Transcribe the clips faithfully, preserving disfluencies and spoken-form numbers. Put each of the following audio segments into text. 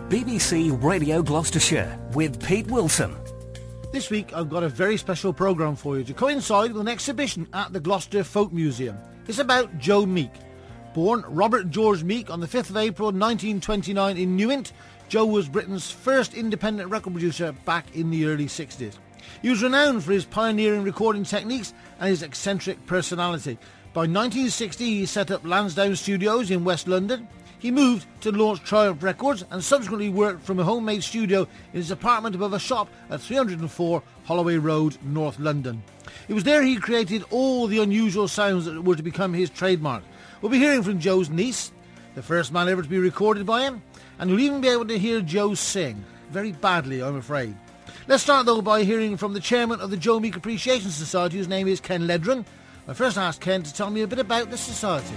B B C Radio Gloucestershire with Pete Wilson. This week I've got a very special programme for you to coincide with an exhibition at the Gloucester Folk Museum. It's about Joe Meek. Born Robert George Meek on the fifth of April nineteen twenty-nine in Newent, Joe was Britain's first independent record producer back in the early sixties. He was renowned for his pioneering recording techniques and his eccentric personality. By nineteen sixty he set up Lansdowne Studios in West London. He moved to launch Triumph Records and subsequently worked from a homemade studio in his apartment above a shop at three oh four Holloway Road, North London. It was there he created all the unusual sounds that were to become his trademark. We'll be hearing from Joe's niece, the first man ever to be recorded by him, and you'll even be able to hear Joe sing. Very badly, I'm afraid. Let's start though by hearing from the chairman of the Joe Meek Appreciation Society, whose name is Ken Ledron. I first asked Ken to tell me a bit about the society.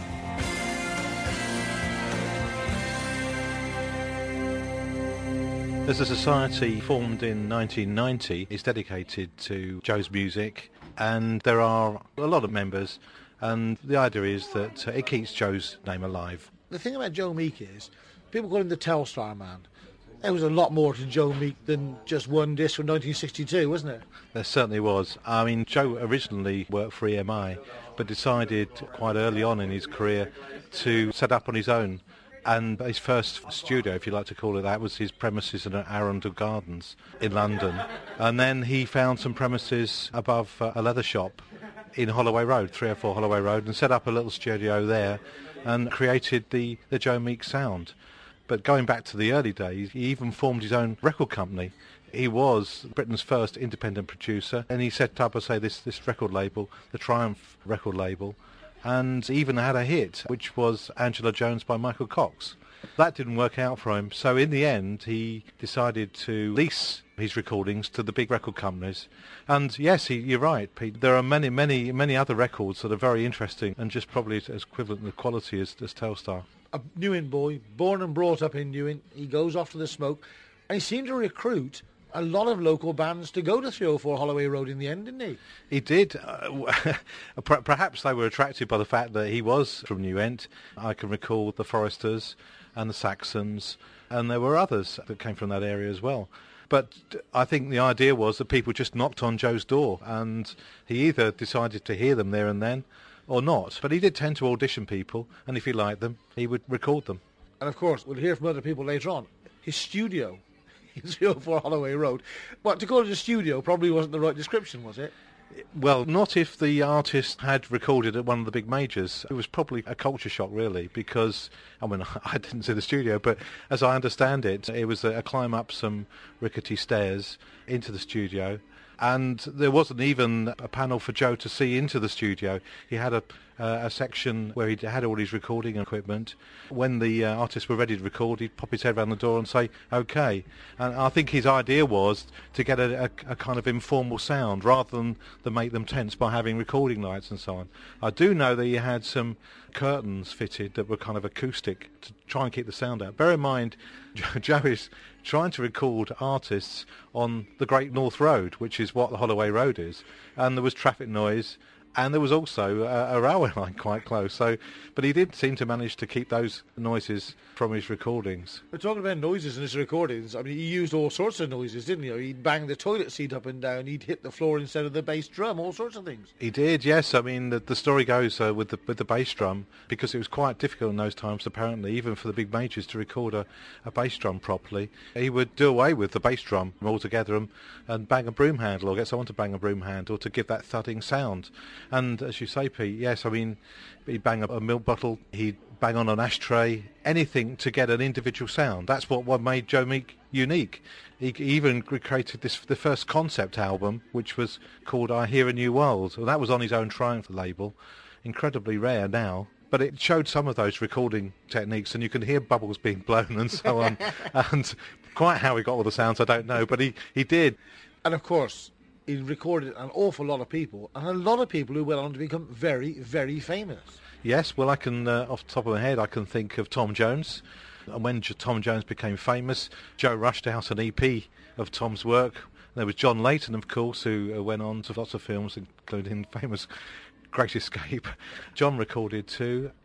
There's a society formed in nineteen ninety. It's dedicated to Joe's music, and there are a lot of members, and the idea is that uh, it keeps Joe's name alive. The thing about Joe Meek is, people call him the Telstar Man. There was a lot more to Joe Meek than just one disc from nineteen sixty-two, wasn't there? There certainly was. I mean, Joe originally worked for E M I, but decided quite early on in his career to set up on his own. And his first studio, if you like to call it that, was his premises in Arundel Gardens in London. And then he found some premises above uh, a leather shop in Holloway Road, three oh four Holloway Road, and set up a little studio there and created the, the Joe Meek sound. But going back to the early days, he even formed his own record company. He was Britain's first independent producer, and he set up, I say, this, this record label, the Triumph record label, and even had a hit, which was Angela Jones by Michael Cox. That didn't work out for him, so in the end he decided to lease his recordings to the big record companies. And yes, he, you're right, Pete, there are many, many, many other records that are very interesting and just probably as equivalent in quality as, as Telstar. A Newent boy, born and brought up in Newent, he goes off to the smoke, and he seemed to recruit a lot of local bands to go to three oh four Holloway Road in the end, didn't he? He did. Uh, perhaps they were attracted by the fact that he was from Newent. I can recall the Foresters and the Saxons, and there were others that came from that area as well. But I think the idea was that people just knocked on Joe's door, and he either decided to hear them there and then or not. But he did tend to audition people, and if he liked them, he would record them. And of course, we'll hear from other people later on. His studio in three oh four Holloway Road. But to call it a studio probably wasn't the right description, was it? Well, not if the artist had recorded at one of the big majors. It was probably a culture shock, really, because, I mean, I didn't see the studio, but as I understand it, it was a, a climb up some rickety stairs into the studio, and there wasn't even a panel for Joe to see into the studio. He had a, uh, a section where he had all his recording equipment. When the uh, artists were ready to record, he'd pop his head around the door and say, OK. And I think his idea was to get a, a, a kind of informal sound rather than, than make them tense by having recording lights and so on. I do know that he had some curtains fitted that were kind of acoustic to try and keep the sound out. Bear in mind, Joe is trying to record artists on the Great North Road, which is what the Holloway Road is, and there was traffic noise, and there was also a, a railway line quite close. So, but he did seem to manage to keep those noises from his recordings. We're talking about noises in his recordings. I mean, he used all sorts of noises, didn't he? He'd bang the toilet seat up and down. He'd hit the floor instead of the bass drum. All sorts of things. He did, yes. I mean, the, the story goes uh, with the with the bass drum, because it was quite difficult in those times, apparently, even for the big majors to record a, a bass drum properly. He would do away with the bass drum altogether and, and bang a broom handle, or get someone to bang a broom handle to give that thudding sound. And as you say, Pete, yes, I mean, he'd bang a, a milk bottle, he'd bang on an ashtray, anything to get an individual sound. That's what, what made Joe Meek unique. He even created this the first concept album, which was called I Hear a New World, and that was on his own Triumph label. Incredibly rare now, but it showed some of those recording techniques, and you can hear bubbles being blown and so on. And quite how he got all the sounds, I don't know, but he, he did. And of course, he recorded an awful lot of people, and a lot of people who went on to become very, very famous. Yes, well, I can, uh, off the top of my head, I can think of Tom Jones. And when J- Tom Jones became famous, Joe rushed out an E P of Tom's work. There was John Layton, of course, who uh, went on to lots of films, including famous Great Escape. John recorded too.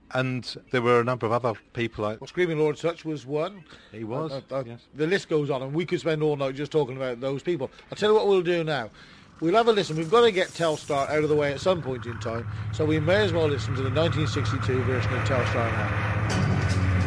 And there were a number of other people like... Well, Screaming Lord Sutch was one. He was, uh, uh, yes. The list goes on, and we could spend all night just talking about those people. I'll tell you what we'll do now. We'll have a listen. We've got to get Telstar out of the way at some point in time, so we may as well listen to the nineteen sixty-two version of Telstar now.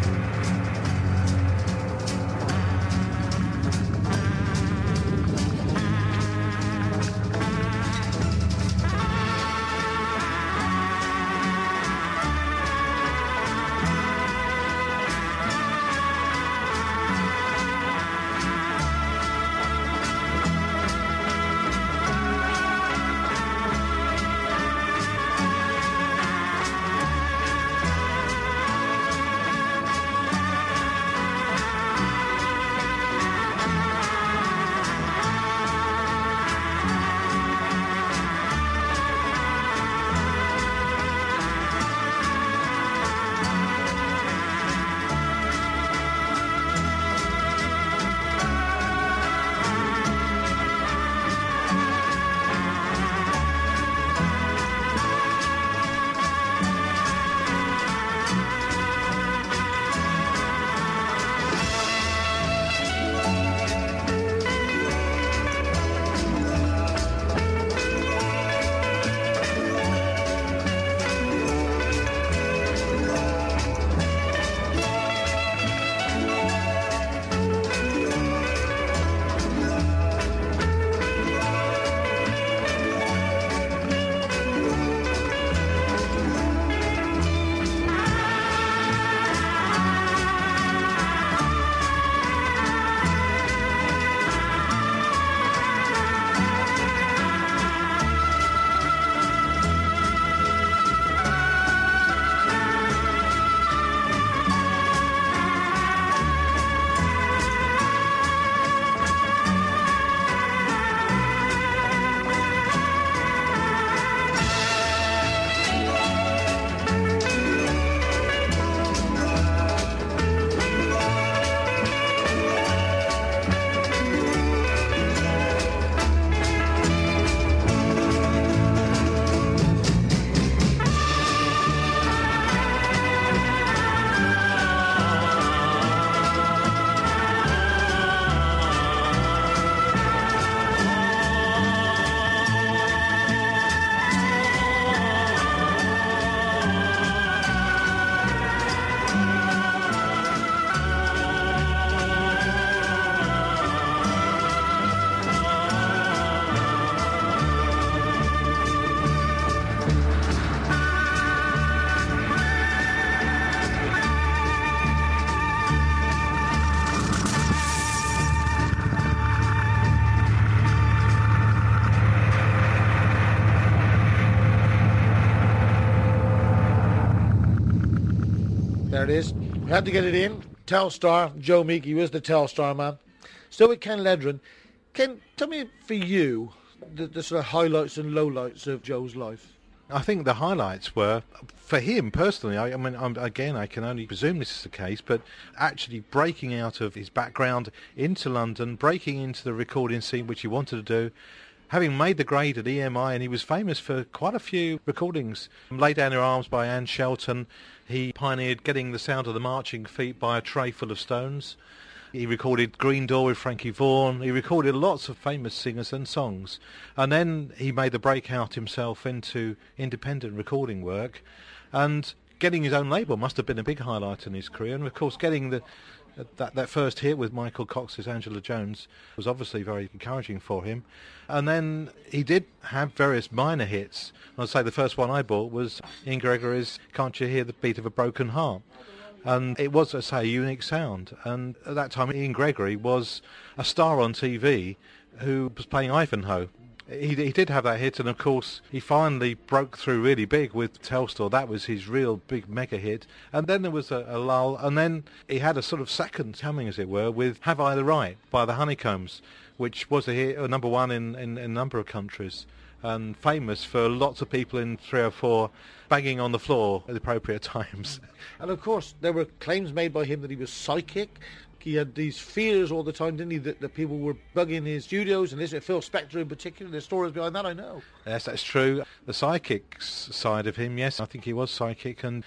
There it is. We had to get it in. Telstar, Joe Meek, he was the Telstar man. Still with Ken Ledron. Ken, tell me for you the, the sort of highlights and lowlights of Joe's life. I think the highlights were, for him personally, I, I mean, I'm, again, I can only presume this is the case, but actually breaking out of his background into London, breaking into the recording scene, which he wanted to do, having made the grade at E M I, and he was famous for quite a few recordings. Lay Down Your Arms by Anne Shelton. He pioneered Getting the Sound of the Marching Feet by A Tray Full of Stones. He recorded Green Door with Frankie Vaughan. He recorded lots of famous singers and songs. And then he made the breakout himself into independent recording work. And getting his own label must have been a big highlight in his career. And, of course, getting the that, that first hit with Michael Cox's Angela Jones was obviously very encouraging for him. And then he did have various minor hits. I'd say the first one I bought was Ian Gregory's Can't You Hear the Beat of a Broken Heart? And it was, as I say, a unique sound. And at that time, Ian Gregory was a star on T V who was playing Ivanhoe. He, he did have that hit, and of course, he finally broke through really big with Telstar. That was his real big mega hit. And then there was a, a lull, and then he had a sort of second coming, as it were, with Have I the Right by the Honeycombs, which was a hit, a number one in, in, in a number of countries, and famous for lots of people in three or four banging on the floor at the appropriate times. And of course, there were claims made by him that he was psychic. He had these fears all the time, didn't he, that, that people were bugging his studios, and this, Phil Spector in particular. There's stories behind that, I know. Yes, that's true. The psychic side of him, yes, I think he was psychic, and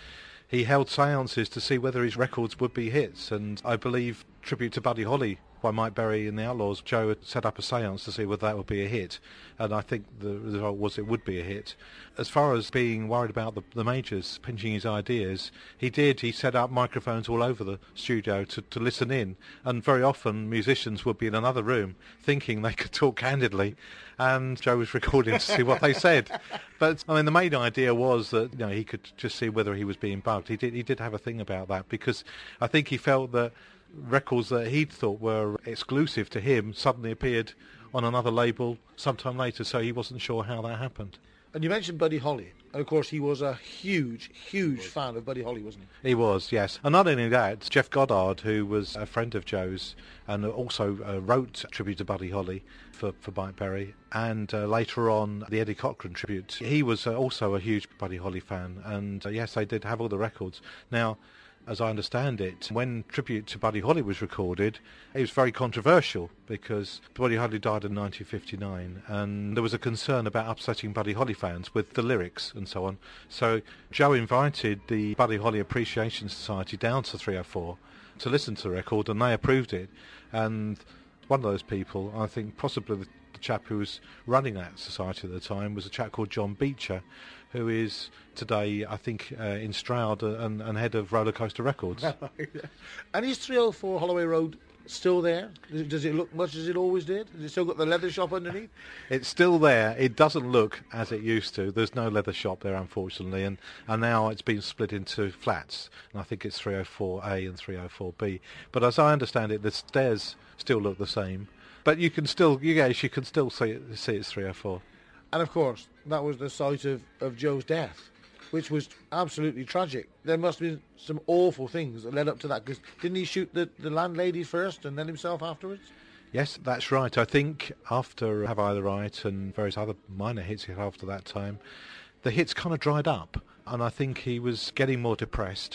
he held seances to see whether his records would be hits, and I believe Tribute to Buddy Holly by Mike Berry and the Outlaws, Joe had set up a seance to see whether that would be a hit, and I think the result was it would be a hit. As far as being worried about the, the majors pinching his ideas, he did. He set up microphones all over the studio to, to listen in, and very often musicians would be in another room thinking they could talk candidly, and Joe was recording to see what they said. But I mean, the main idea was that, you know, he could just see whether he was being bugged. He did. He did have a thing about that, because I think he felt that records that he'd thought were exclusive to him suddenly appeared on another label sometime later, so he wasn't sure how that happened. And you mentioned Buddy Holly, and of course he was a huge, huge fan of Buddy Holly, wasn't he? He was, yes. And not only that, Jeff Goddard, who was a friend of Joe's and also uh, wrote Tribute to Buddy Holly for, for Mike Berry, and uh, later on the Eddie Cochran tribute, he was uh, also a huge Buddy Holly fan, and uh, yes, they did have all the records. Now, as I understand it, when Tribute to Buddy Holly was recorded, it was very controversial because Buddy Holly died in nineteen fifty-nine, and there was a concern about upsetting Buddy Holly fans with the lyrics and so on. So Joe invited the Buddy Holly Appreciation Society down to three oh four to listen to the record, and they approved it. And one of those people, I think possibly the, the chap who was running that society at the time, was a chap called John Beecher, who is today, I think, uh, in Stroud and, and head of Roller Coaster Records. And is three oh four Holloway Road still there? Does it look much as it always did? Has it still got the leather shop underneath? It's still there. It doesn't look as it used to. There's no leather shop there, unfortunately, and, and now it's been split into flats, and I think it's three oh four A and three oh four B. But as I understand it, the stairs still look the same. But you can still, you guys, you can still see, it, see it's three oh four. And of course, that was the site of, of Joe's death, which was absolutely tragic. There must have been some awful things that led up to that, because didn't he shoot the, the landlady first and then himself afterwards? Yes, that's right. I think after Have I the Right and various other minor hits after that time, the hits kind of dried up, and I think he was getting more depressed,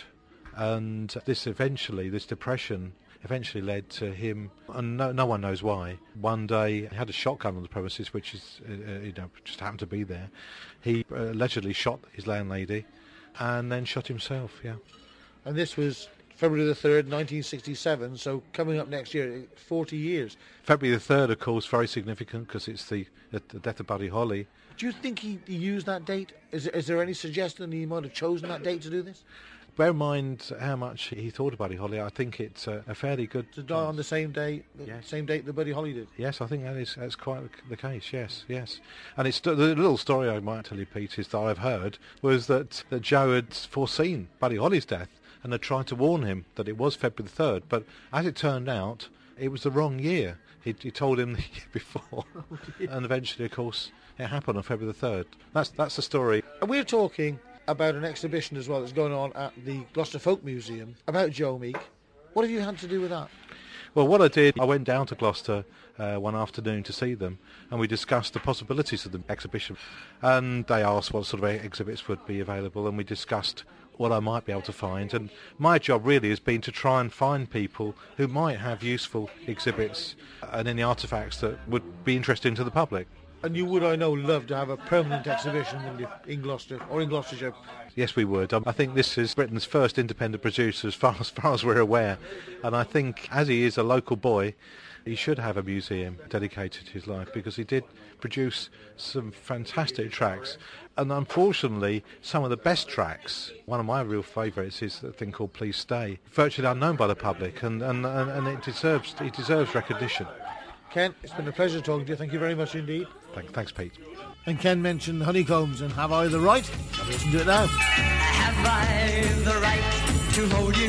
and this eventually, this depression eventually led to him, and no, no one knows why. One day he had a shotgun on the premises, which is, uh, you know, just happened to be there. He uh, allegedly shot his landlady, and then shot himself. Yeah. And this was February the third, nineteen sixty-seven. So coming up next year, forty years. February the third, of course, very significant because it's the, the death of Buddy Holly. Do you think he, he used that date? Is, is there any suggestion he might have chosen that date to do this? Bear in mind how much he thought of Buddy Holly. I think it's a, a fairly good... To die chance. On the same day, the yes. same date that Buddy Holly did? Yes, I think that is that's quite the case, yes, yes. And it's the little story I might tell you, Pete, is that I've heard, was that, that Joe had foreseen Buddy Holly's death and had tried to warn him that it was February the third, but as it turned out, it was the wrong year. He, he told him the year before, oh, and eventually, of course, it happened on February the third. That's, that's the story. And we're talking about an exhibition as well that's going on at the Gloucester Folk Museum about Joe Meek. What have you had to do with that? Well, what I did, I went down to Gloucester uh, one afternoon to see them, and we discussed the possibilities of the exhibition. And they asked what sort of exhibits would be available, and we discussed what I might be able to find. And my job really has been to try and find people who might have useful exhibits and any artefacts that would be interesting to the public. And you would, I know, love to have a permanent exhibition in Gloucester or in Gloucestershire. Yes, we would. I think this is Britain's first independent producer as far as, far as we're aware. And I think, as he is a local boy, he should have a museum dedicated to his life, because he did produce some fantastic tracks. And unfortunately, some of the best tracks, one of my real favourites is a thing called Please Stay, virtually unknown by the public, and, and, and, and it deserves it deserves recognition. Ken, it's been a pleasure talking to you. Thank you very much indeed. Thanks, thanks Pete. And Ken mentioned Honeycombs and Have I the Right? Have a listen to it now. Have I the right to hold you?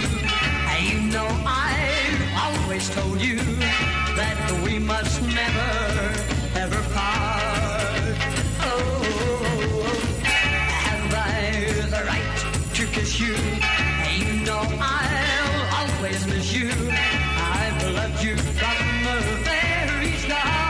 You know I've always told you that we must never, ever part. Oh, have I the right to kiss you? You know I'll always miss you. I've loved you from the very start.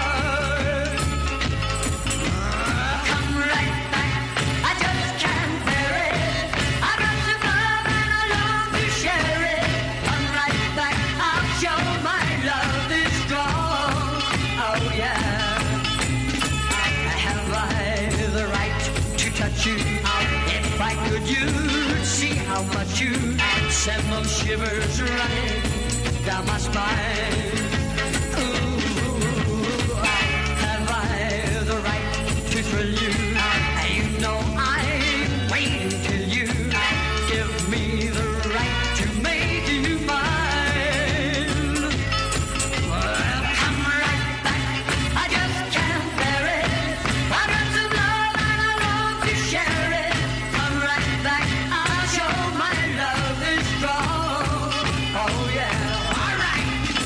You, if I Why could you see how much you send those shivers running down my spine? Ooh, have I the right to thrill you? You know I'm waiting till you give me the right to make you mine. Well, come right back, I just can't bear it. I got some love and I want to share it. Come right back, I'll show my love is strong. Oh yeah, all right.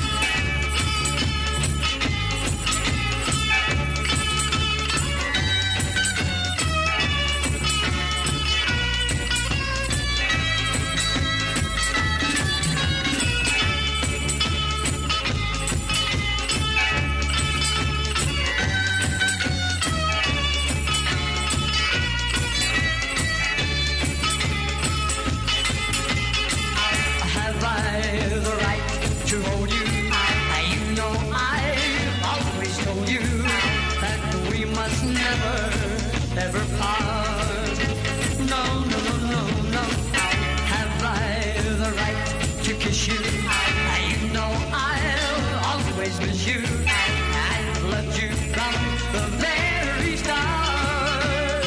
Have I the right to hold you? You know I've always told you that we must never, ever part. No, no, no, no, no. Have I the right to kiss you? You know I'll always miss you. I've loved you from the very start.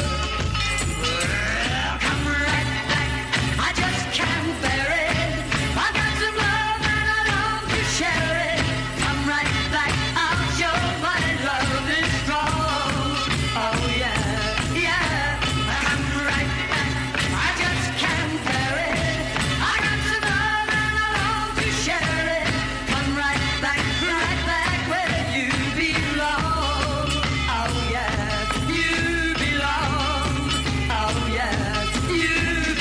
Well, come right back, I just can't bear it. I got some love and I long to share it. Come right back, I'll show my love is strong. Oh yeah, yeah. Come right back, I just can't bear it. I got some love and I long to share it. Come right back, right back where you belong. Oh yeah, you belong. Oh yeah, you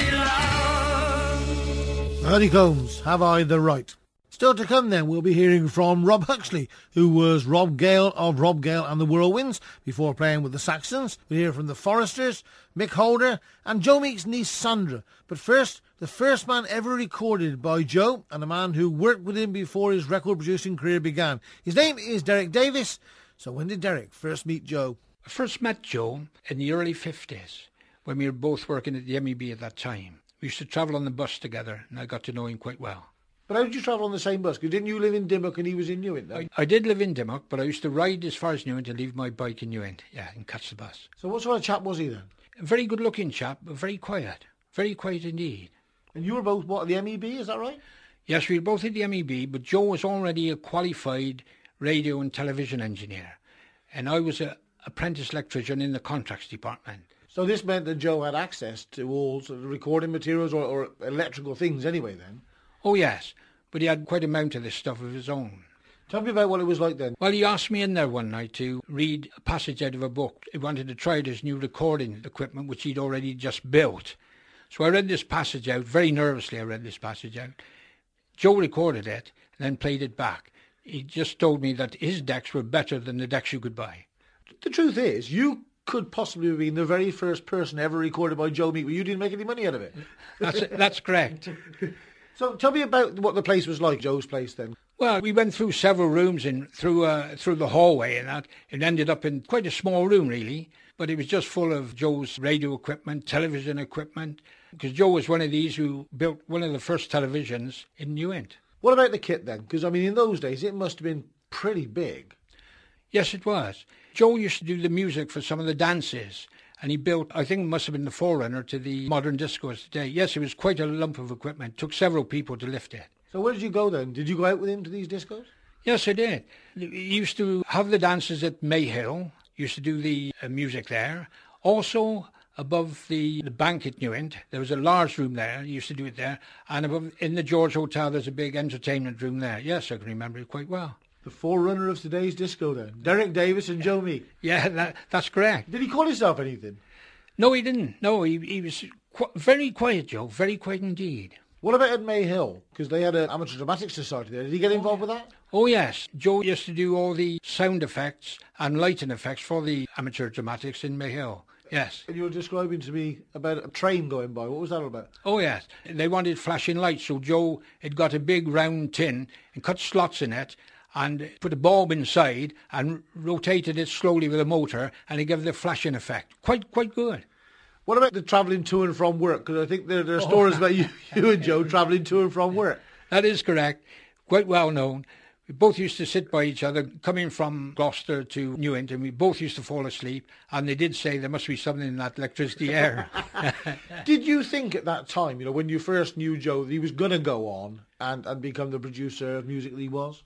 belong. Honeycombs, Have I the Right? Still to come then, we'll be hearing from Rob Huxley, who was Rob Gale of Rob Gale and the Whirlwinds before playing with the Saxons. We'll hear from the Foresters, Mick Holder and Joe Meek's niece Sandra. But first, the first man ever recorded by Joe and a man who worked with him before his record-producing career began. His name is Derek Davis. So when did Derek first meet Joe? I first met Joe in the early fifties when we were both working at the M E B at that time. We used to travel on the bus together and I got to know him quite well. But how did you travel on the same bus? Because didn't you live in Dimmock and he was in Newent then? I, I did live in Dimmock, but I used to ride as far as Newent and leave my bike in Newent, yeah, and catch the bus. So what sort of chap was he then? A very good-looking chap, but very quiet. Very quiet indeed. And you were both, what, at the M E B, is that right? Yes, we were both at the M E B, but Joe was already a qualified radio and television engineer, and I was an apprentice electrician in the contracts department. So this meant that Joe had access to all sort of recording materials or, or electrical things anyway then? Oh, yes, but he had quite a amount of this stuff of his own. Tell me about what it was like then. Well, he asked me in there one night to read a passage out of a book. He wanted to try his new recording equipment, which he'd already just built. So I read this passage out. Very nervously I read this passage out. Joe recorded it and then played it back. He just told me that his decks were better than the decks you could buy. The truth is, you could possibly have been the very first person ever recorded by Joe Meek, but you didn't make any money out of it. That's that's correct. So tell me about what the place was like, Joe's place then. Well, we went through several rooms and through uh, through the hallway and that. It ended up in quite a small room, really, but it was just full of Joe's radio equipment, television equipment, because Joe was one of these who built one of the first televisions in Newent. What about the kit then? Because, I mean, in those days, it must have been pretty big. Yes, it was. Joe used to do the music for some of the dances, and he built, I think it must have been the forerunner to the modern discos today. Yes, it was quite a lump of equipment. It took several people to lift it. So where did you go then? Did you go out with him to these discos? Yes, I did. He used to have the dances at Mayhill, used to do the uh, music there. Also, above the, the bank at Newent, there was a large room there. He used to do it there. And above in the George Hotel, there's a big entertainment room there. Yes, I can remember it quite well. The forerunner of today's disco then. Derek Davis and Joe Meek. Yeah, that, that's correct. Did he call himself anything? No, he didn't. No, he, he was qu- very quiet, Joe. Very quiet indeed. What about at Mayhill? Because they had an amateur dramatics society there. Did he get involved with that? Oh, yes. Joe used to do all the sound effects and lighting effects for the amateur dramatics in Mayhill. Yes. And you were describing to me about a train going by. What was that all about? Oh, yes. They wanted flashing lights, so Joe had got a big round tin and cut slots in it and put a bulb inside and rotated it slowly with a motor, and it gave the flashing effect. Quite, quite good. What about the travelling to and from work? Because I think there, there are stories about you, you and Joe travelling to and from work. That is correct. Quite well known. We both used to sit by each other, coming from Gloucester to Newent, and we both used to fall asleep. And they did say there must be something in that electricity air. Did you think at that time, you know, when you first knew Joe, that he was going to go on and, and become the producer of music that he was?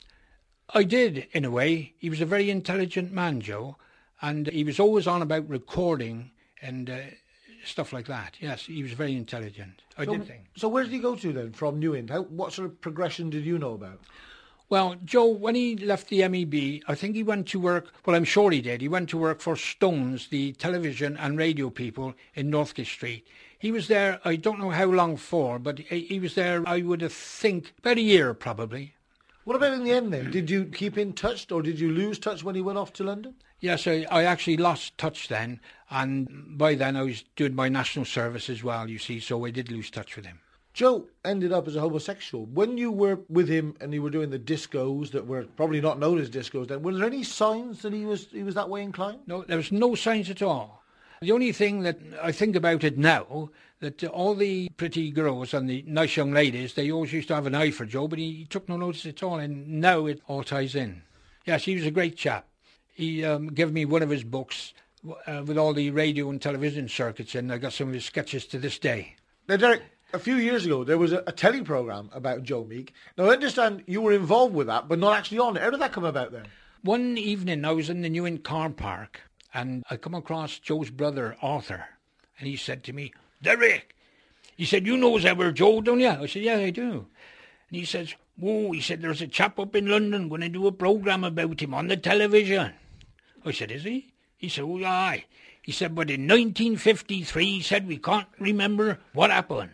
I did, in a way. He was a very intelligent man, Joe, and he was always on about recording and uh, stuff like that. Yes, he was very intelligent. I so, did think. So where did he go to then, from Newent? How, what sort of progression did you know about? Well, Joe, when he left the M E B, I think he went to work, well, I'm sure he did. He went to work for Stones, the television and radio people in Northgate Street. He was there, I don't know how long for, but he, he was there, I would have think, about a year probably. What about in the end then? Did you keep in touch or did you lose touch when he went off to London? Yes, I, I actually lost touch then, and by then I was doing my national service as well, you see, so I did lose touch with him. Joe ended up as a homosexual. When you were with him and you were doing the discos that were probably not known as discos then, were there any signs that he was he was that way inclined? No, there was no signs at all. The only thing that I think about it now, that all the pretty girls and the nice young ladies, they always used to have an eye for Joe, but he took no notice at all, and now it all ties in. Yes, he was a great chap. He um, gave me one of his books uh, with all the radio and television circuits, and I got some of his sketches to this day. Now, Derek, a few years ago, there was a, a telly programme about Joe Meek. Now, I understand you were involved with that, but not actually on it. How did that come about then? One evening, I was in the Newent car park, and I come across Joe's brother, Arthur, and he said to me, "Derek," he said, "you knows our Joe, don't you?" I said, "Yeah, I do." And he says, "Whoa," he said, "there's a chap up in London going to do a programme about him on the television." I said, "Is he?" He said, "Oh, aye." He said, "But in nineteen fifty-three, he said, we can't remember what happened."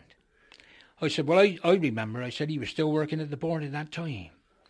I said, "Well, I, I remember." I said, "He was still working at the board at that time."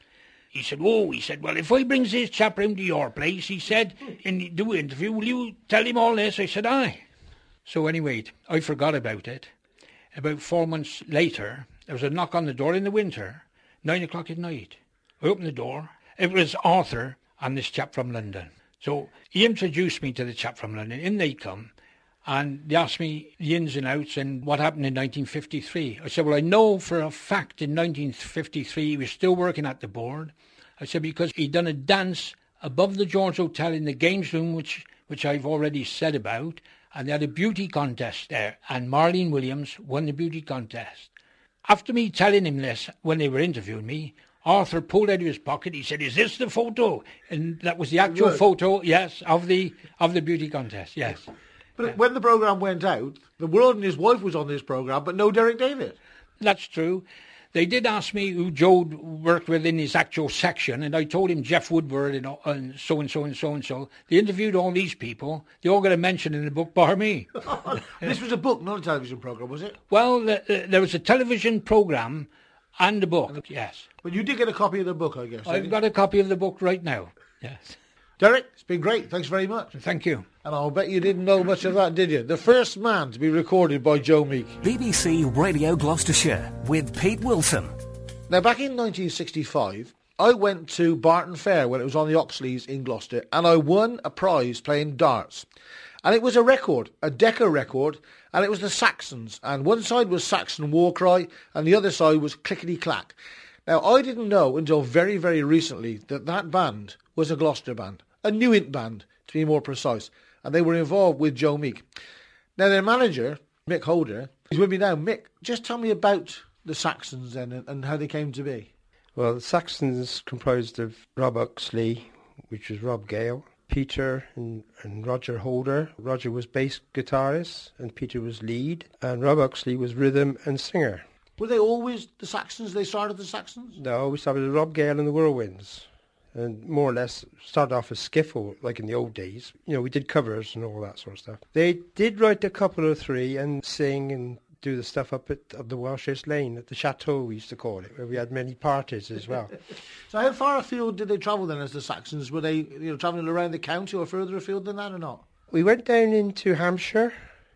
He said, "Oh," he said, "well, if I brings this chap round to your place," he said, "and do an interview, will you tell him all this?" I said, "Aye." So anyway, I forgot about it. About four months later, there was a knock on the door in the winter, nine o'clock at night. I opened the door. It was Arthur and this chap from London. So he introduced me to the chap from London. In they come, and they asked me the ins and outs and what happened in nineteen fifty-three. I said, "Well, I know for a fact in nineteen fifty-three he was still working at the board." I said, "Because he'd done a dance above the George Hotel in the games room, which which I've already said about, and they had a beauty contest there, and Marlene Williams won the beauty contest." After me telling him this, when they were interviewing me, Arthur pulled out of his pocket, he said, "Is this the photo?" And that was the actual Right. photo, yes, of the of the beauty contest, yes. But yeah. When the programme went out, the world and his wife was on this programme, but no Derek David. That's true. They did ask me who Joe worked with in his actual section, and I told him Jeff Woodward and, and so-and-so and so-and-so. They interviewed all these people. They all got a mention in the book, bar me. This was a book, not a television programme, was it? Well, the, the, there was a television programme and a book, yes. But you did get a copy of the book, I guess. I've got a copy of the book right now, yes. Derek, it's been great. Thanks very much. Thank you. And I'll bet you didn't know much of that, did you? The first man to be recorded by Joe Meek. B B C Radio Gloucestershire with Pete Wilson. Now, back in nineteen sixty-five, I went to Barton Fair when it was on the Oxleys in Gloucester, and I won a prize playing darts. And it was a record, a Decca record, and it was the Saxons. And one side was Saxon War Cry, and the other side was Clickety Clack. Now, I didn't know until very, very recently that that band was a Gloucester band, a Newent band, to be more precise, and they were involved with Joe Meek. Now, their manager, Mick Holder, is with me now. Mick, just tell me about the Saxons then and, and how they came to be. Well, the Saxons comprised of Rob Oxley, which was Rob Gale, Peter and, and Roger Holder. Roger was bass guitarist and Peter was lead, and Rob Oxley was rhythm and singer. Were they always the Saxons? They started the Saxons? No, we started with Rob Gale and the Whirlwinds, and more or less started off as skiffle, like in the old days. You know, we did covers and all that sort of stuff. They did write a couple or three and sing and do the stuff up at, at the Welshers Lane, at the Chateau we used to call it, where we had many parties as well. So how far afield did they travel then as the Saxons? Were they, you know, travelling around the county or further afield than that or not? We went down into Hampshire,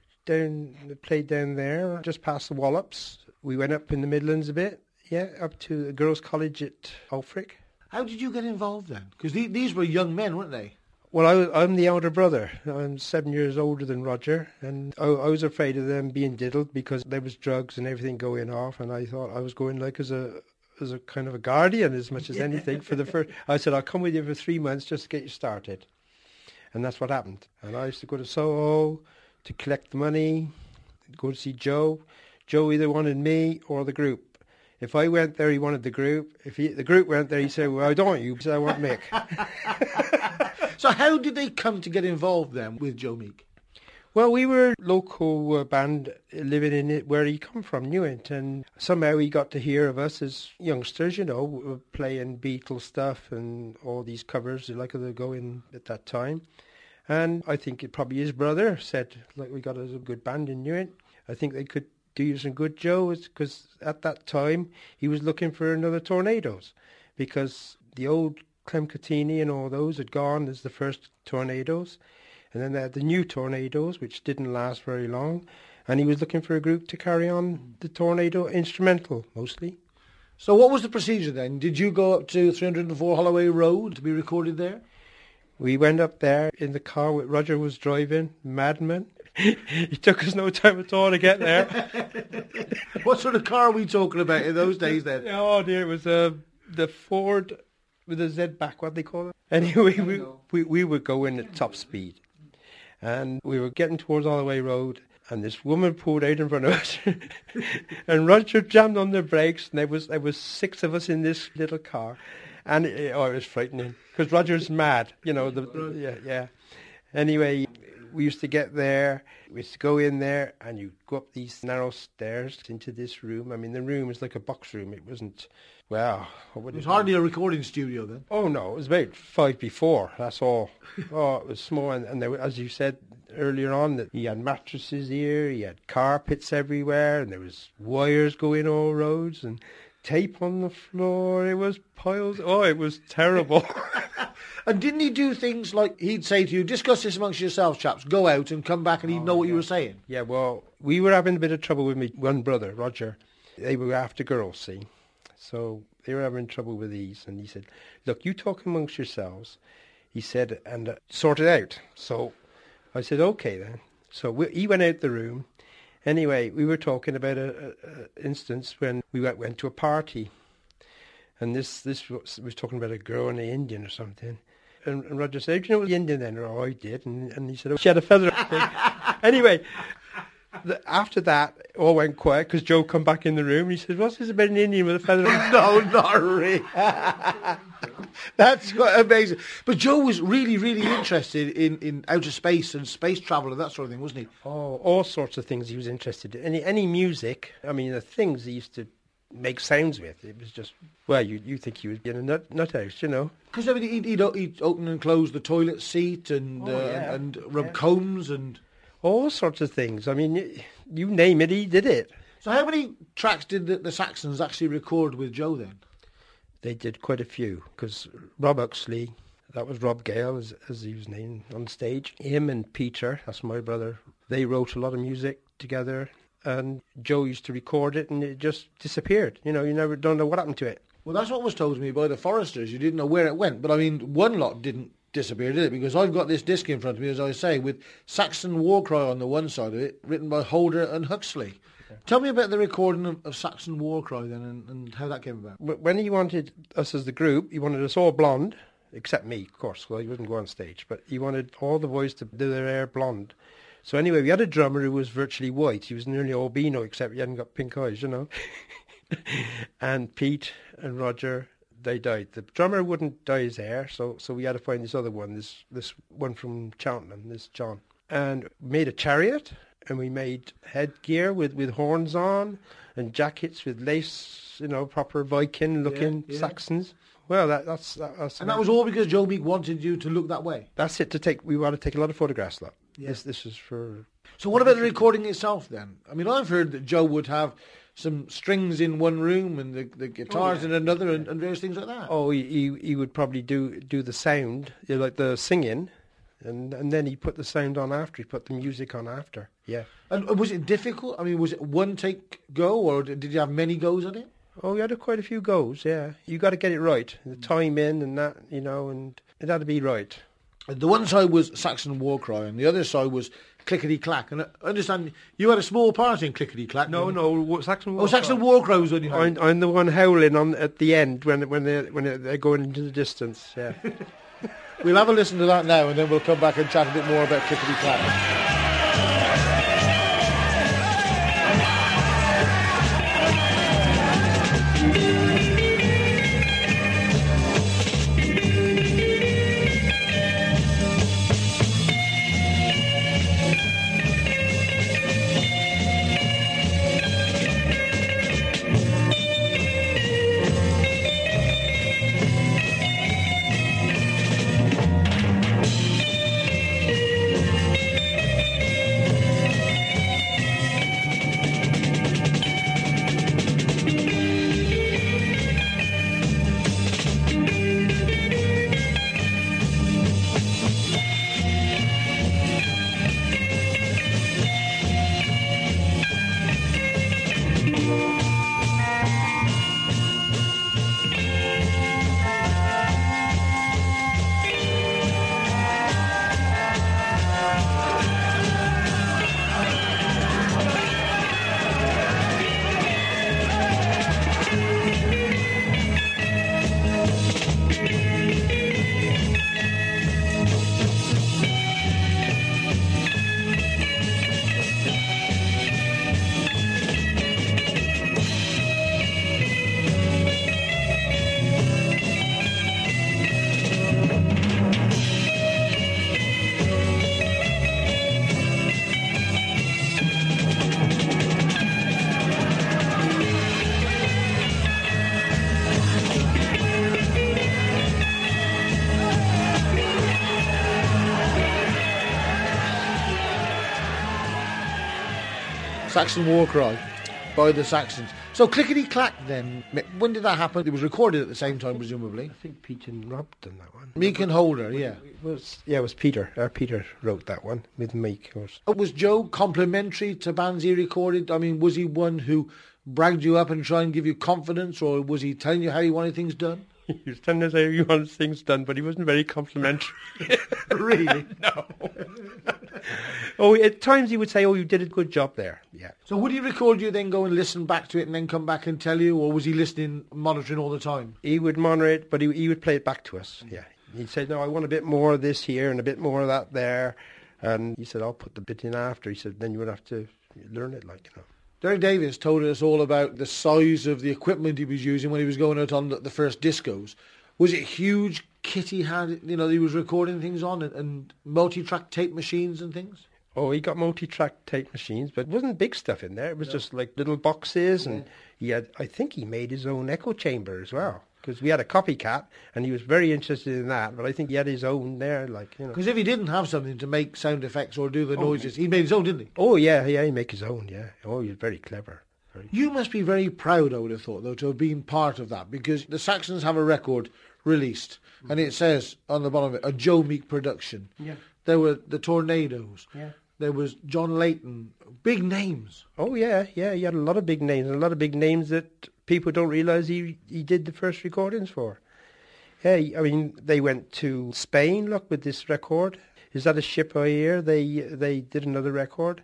down played down there, just past the Wallops. We went up in the Midlands a bit, yeah, up to the girls' college at Alfric. How did you get involved then? Because the, these were young men, weren't they? Well, I was, I'm the elder brother. I'm seven years older than Roger, and I, I was afraid of them being diddled because there was drugs and everything going off, and I thought I was going like as a as a kind of a guardian as much as anything for the first. I said, I'll come with you for three months just to get you started, and that's what happened. And I used to go to Soho to collect the money, go to see Joe. Joe either wanted me or the group. If I went there, he wanted the group. If he, the group went there, he said, well, I don't want you, because I want Mick. So how did they come to get involved then with Joe Meek? Well, we were a local uh, band living in it where he come from, knew it, and somehow he got to hear of us as youngsters, you know, playing Beatles stuff and all these covers like they were going at that time. And I think it probably his brother said, like, we got a good band in Newent. I think they could do you some good, Joe, because at that time he was looking for another Tornadoes, because the old Clem Catini and all those had gone as the first Tornadoes, and then they had the new Tornadoes, which didn't last very long, and he was looking for a group to carry on the Tornado instrumental, mostly. So what was the procedure then? Did you go up to three oh four Holloway Road to be recorded there? We went up there in the car with Roger was driving, madman. It took us no time at all to get there. What sort of car are we talking about in those days then? Oh dear, it was uh, the Ford with a Z back, what they call it. Anyway, we, we, we were going at top speed. And we were getting towards Holloway Road, and this woman pulled out in front of us. And Roger jammed on the brakes, and there was there was six of us in this little car. And it, oh, it was frightening, because Roger's mad, you know. The, the, yeah, yeah. Anyway, we used to get there, we used to go in there, and you go up these narrow stairs into this room. I mean, the room was like a box room. It wasn't, well... It was hardly a recording studio then. Oh, no, it was about five before, that's all. Oh, it was small, and, and there, as you said earlier on, that he had mattresses here, he had carpets everywhere, and there was wires going all roads, and tape on the floor. It was piles. Oh, it was terrible. And didn't he do things like he'd say to you, discuss this amongst yourselves, chaps, go out and come back, and he'd oh, know what yeah. you were saying? Yeah, well, we were having a bit of trouble with me one brother, Roger. They were after girls, see. So they were having trouble with these, and he said, look, you talk amongst yourselves, he said, and uh, sort it out. So I said, okay then. So we, he went out the room. Anyway, we were talking about an instance when we went, went to a party, and this this was, was talking about a girl and an Indian or something. And, and Roger said, do you know what the Indian then? Oh, I did. And, and he said, oh, she had a feather. Anyway, the, after that, all went quiet because Joe come back in the room. And he said, what's this about an Indian with a feather? No, not really. That's quite amazing. But Joe was really, really interested in, in outer space and space travel and that sort of thing, wasn't he? Oh, all sorts of things he was interested in. Any, any music, I mean, the things he used to make sounds with, it was just, well, you you think he was in a nut, nut house, you know. Because I mean, he'd, he'd, he'd open and close the toilet seat and, oh, uh, yeah. and, and rub yeah. combs and... all sorts of things. I mean, you, you name it, he did it. So how many tracks did the, the Saxons actually record with Joe then? They did quite a few, because Rob Uxley, that was Rob Gale, as, as he was named on stage. Him and Peter, that's my brother, they wrote a lot of music together, and Joe used to record it, and it just disappeared. You know, you never don't know what happened to it. Well, that's what was told to me by the Foresters. You didn't know where it went. But I mean, one lot didn't disappear, did it? Because I've got this disc in front of me, as I say, with Saxon War Cry on the one side of it, written by Holder and Huxley. Okay. Tell me about the recording of, of Saxon War Cry then, and, and how that came about. When he wanted us as the group, he wanted us all blonde, except me, of course. Well, he wouldn't go on stage, but he wanted all the boys to do their hair blonde. So anyway, we had a drummer who was virtually white. He was nearly albino, except he hadn't got pink eyes, you know. And Pete and Roger, they died. The drummer wouldn't dye his hair, so so we had to find this other one, this this one from Cheltenham, this John. And made a chariot, and we made headgear with, with horns on, and jackets with lace, you know, proper Viking-looking yeah, yeah. Saxons. Well, that, that's... That, that's and that was all because Joe Meek wanted you to look that way? That's it, to take... We wanted to take a lot of photographs, lot. Yeah. This, this is for... So what about the recording itself, then? I mean, I've heard that Joe would have some strings in one room and the, the guitars oh, yeah. in another and, and various things like that. Oh, he he, he would probably do do the sound, you know, like the singing, and and then he put the sound on after, he put the music on after, yeah. And was it difficult? I mean, was it one take go, or did you have many goes at it? Oh, we had a, quite a few goes, yeah. You got to get it right, the time in and that, you know, and it had to be right. The one side was Saxon War Cry, and the other side was Clickety Clack. And I understand you had a small part in Clickety Clack. No, no, Saxon War Oh, Saxon War Cry was when you had. I'm, I'm the one howling on at the end when when they when they're going into the distance. Yeah. We'll have a listen to that now, and then we'll come back and chat a bit more about Clickety Clack. Saxon War Cry by the Saxons. So Clickety Clack then, when did that happen? It was recorded at the same time, presumably. I think Peter and Rob done that one. Meek and Holder, yeah. It was, yeah, it was Peter. Uh, Peter wrote that one with Meek. Was. Was Joe complimentary to bands he recorded? I mean, was he one who bragged you up and tried and give you confidence, or was he telling you how he wanted things done? He was telling us how he wanted things done, but he wasn't very complimentary. Really? No. Oh, at times he would say, "Oh, you did a good job there." Yeah. So would he record you, then go and listen back to it, and then come back and tell you, or was he listening, monitoring all the time? He would monitor it, but he he would play it back to us. Yeah. He'd say, "No, I want a bit more of this here and a bit more of that there," and he said, "I'll put the bit in after." He said, "Then you would have to learn it, like, you know." Derek Davis told us all about the size of the equipment he was using when he was going out on the, the first discos. Was it huge kit he had, you know, he was recording things on, and, and multi-track tape machines and things? Oh, he got multi-track tape machines, but it wasn't big stuff in there. It was no. just like little boxes, and yeah. he had, I think he made his own echo chamber as well. Because we had a copycat, and he was very interested in that. But I think he had his own there, like, you know. Because if he didn't have something to make sound effects or do the oh, noises, he made his own, didn't he? Oh, yeah, yeah, he made his own, yeah. Oh, he was very clever. Very you must be very proud, I would have thought, though, to have been part of that. Because the Saxons have a record released, mm-hmm. and it says on the bottom of it, a Joe Meek production. Yeah. There were the Tornadoes. Yeah. There was John Layton. Big names. Oh, yeah, yeah. He had a lot of big names, and a lot of big names that people don't realise he, he did the first recordings for. Yeah, I mean, they went to Spain, look, with this record. Is that a ship I hear? They they did another record.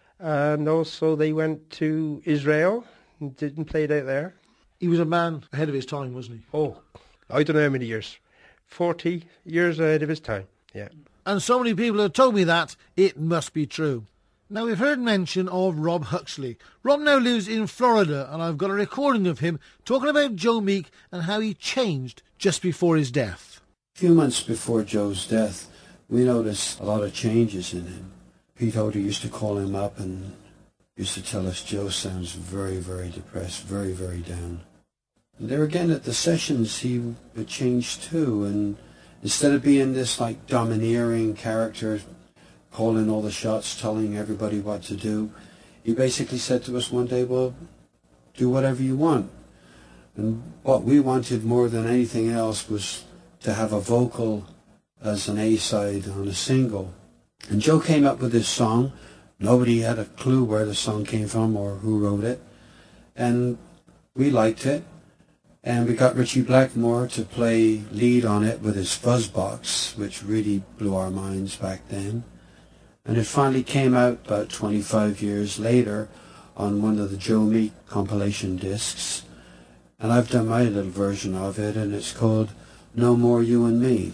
And also they went to Israel and didn't play it out there. He was a man ahead of his time, wasn't he? Oh, I don't know how many years. Forty years ahead of his time, yeah. And so many people have told me that, it must be true. Now, we've heard mention of Rob Huxley. Rob now lives in Florida, and I've got a recording of him talking about Joe Meek and how he changed just before his death. A few months before Joe's death, we noticed a lot of changes in him. Pete Holder used to call him up and used to tell us, "Joe sounds very, very depressed, very, very down." And there again, at the sessions, he would change too, and instead of being this like domineering character, calling all the shots, telling everybody what to do, he basically said to us one day, "Well, do whatever you want." And what we wanted more than anything else was to have a vocal as an A-side on a single. And Joe came up with this song. Nobody had a clue where the song came from or who wrote it. And we liked it. And we got Richie Blackmore to play lead on it with his fuzz box, which really blew our minds back then. And it finally came out about twenty-five years later on one of the Joe Meek compilation discs. And I've done my little version of it, and it's called No More You and Me.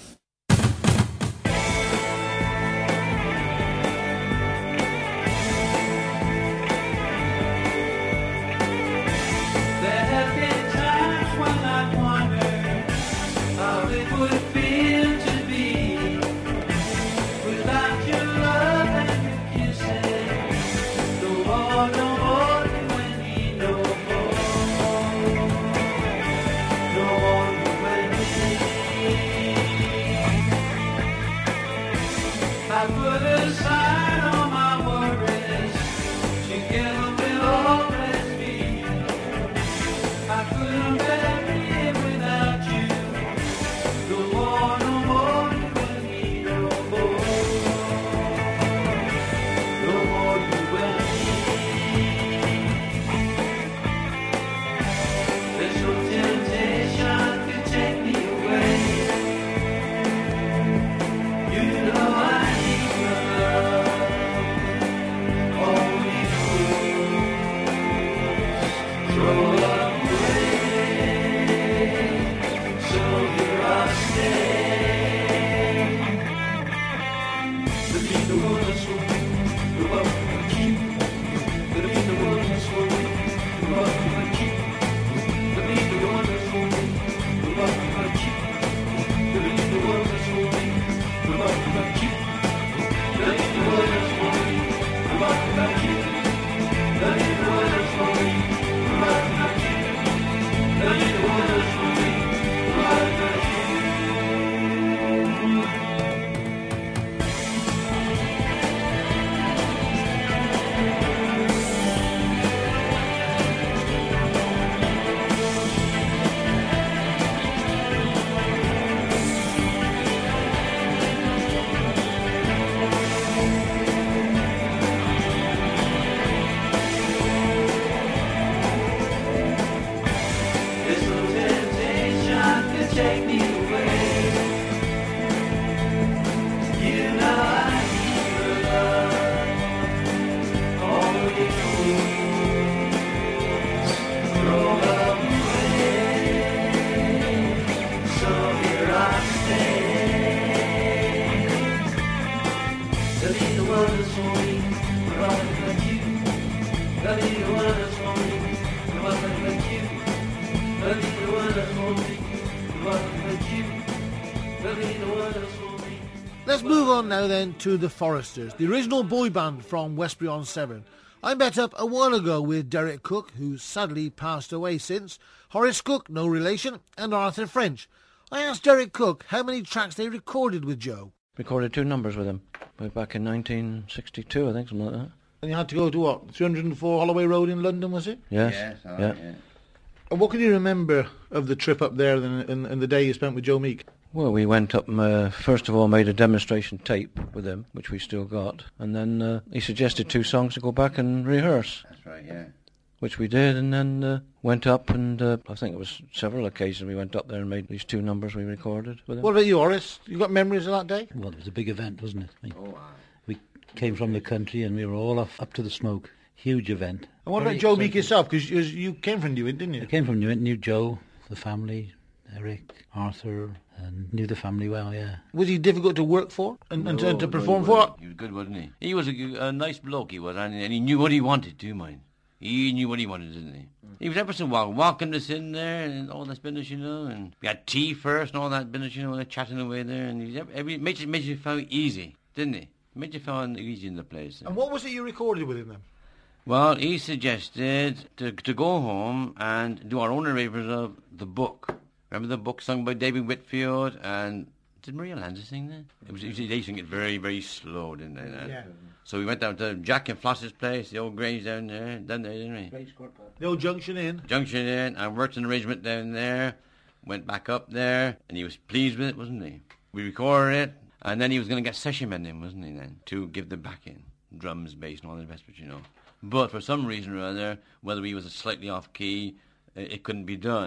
Let's move on now then to the Foresters, the original boy band from Westbury-on-Severn. I met up a while ago with Derek Cook, who's sadly passed away since, Horace Cook, no relation, and Arthur French. I asked Derek Cook how many tracks they recorded with Joe. Recorded two numbers with him, way back in nineteen sixty-two, I think, something like that. And you had to go to what, three hundred four Holloway Road in London, was it? Yes, Yes, all yeah. right, yeah. And what can you remember of the trip up there and, and, and the day you spent with Joe Meek? Well, we went up and uh, first of all made a demonstration tape with him, which we still got, and then uh, he suggested two songs to go back and rehearse, That's right, yeah. which we did, and then uh, went up and uh, I think it was several occasions we went up there and made these two numbers we recorded with him. What about you, Horace? You got memories of that day? Well, it was a big event, wasn't it? We, Oh, wow. we came from the country and we were all off, up to the smoke. Huge event. And what Very about Joe Meek exciting. yourself? Because you, you came from Newent, didn't I you? came from Newent, knew Joe, the family, Eric, Arthur, and knew the family well, yeah. Was he difficult to work for and, and to, No, to no, perform he for? wasn't. He was good, wasn't he? He was a, g- a nice bloke, he was, and, and he knew what he wanted, too, mind. He knew what he wanted, didn't he? He was ever so while walking us in there and all this business, you know, and we had tea first and all that business, you know, and chatting away there, and he was every, every, made, you, made you feel easy, didn't he? Made you feel easy in the place. And what was it you recorded with him then? Well, he suggested to to go home and do our own arrangements of the book. Remember the book sung by David Whitfield and did Maria Lanza sing that? It was they sing it very very slow, didn't they? That? Yeah. So we went down to Jack and Floss's place, the old Grange down there, down there, didn't we? The old Junction Inn. Junction in and worked an arrangement down there. Went back up there and he was pleased with it, wasn't he? We recorded it and then he was going to get session men in, wasn't he? Then to give the backing, drums, bass, and all the rest of it, you know. But for some reason or other, whether he was slightly off key, it, it couldn't be done.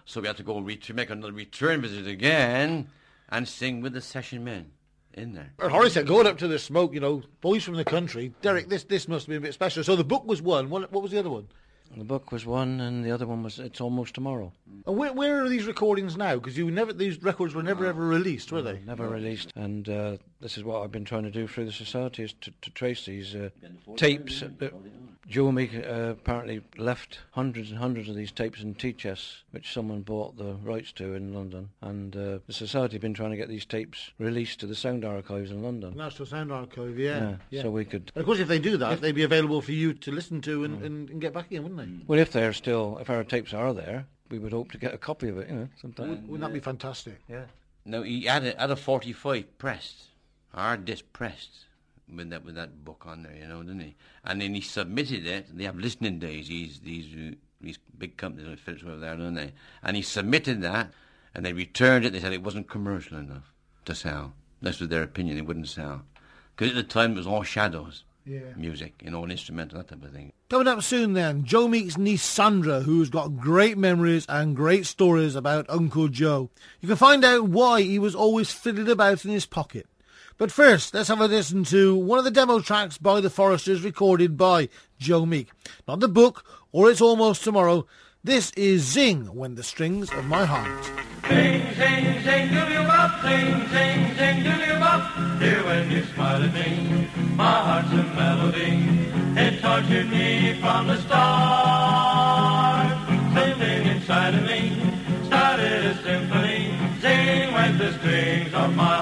So we had to go re- to make another return visit again and sing with the session men in there. And Horace said, going up to the smoke, you know, boys from the country. Derek, this this must have been a bit special. So the book was one. What, what was the other one? The book was one, and the other one was It's Almost Tomorrow. And where, where are these recordings now? Because you never, these records were never ever released, were they? Never released. And uh, this is what I've been trying to do through the society, is to, to trace these uh, tapes. Uh, Joe Meek uh, apparently left hundreds and hundreds of these tapes in tea chests, which someone bought the rights to in London. And uh, the society have been trying to get these tapes released to the Sound Archives in London. National Sound Archive, yeah. Yeah, yeah. so we could... And of course, if they do that, they'd be available for you to listen to and, mm. and, and get back in, wouldn't they? Well, if they're still, if our tapes are there, we would hope to get a copy of it, you know, sometime. Wouldn't, wouldn't that be fantastic? Yeah. No, he had a, had a forty-five pressed, hard disc pressed, with that with that book on there, you know, didn't he? And then he submitted it. They have listening days. These these uh, these big companies, like Philips, were there, don't they? And he submitted that, and they returned it. They said it wasn't commercial enough to sell. This was their opinion. It wouldn't sell because at the time it was all shadows. Yeah. Music, you know, an instrumental, that type of thing. Coming up soon then, Joe Meek's niece Sandra, who's got great memories and great stories about Uncle Joe. You can find out why he was always fiddling about in his pocket. But first, let's have a listen to one of the demo tracks by the Foresters recorded by Joe Meek. Not the book, or It's Almost Tomorrow. This is Zing When the Strings of My Heart. Sing, sing, sing, doodly-bop, sing, sing, sing, doodly-bop. Dear, when you smile at me, my heart's a melody. It tortured me from the start. Something inside of me started a symphony. Sing when the strings of my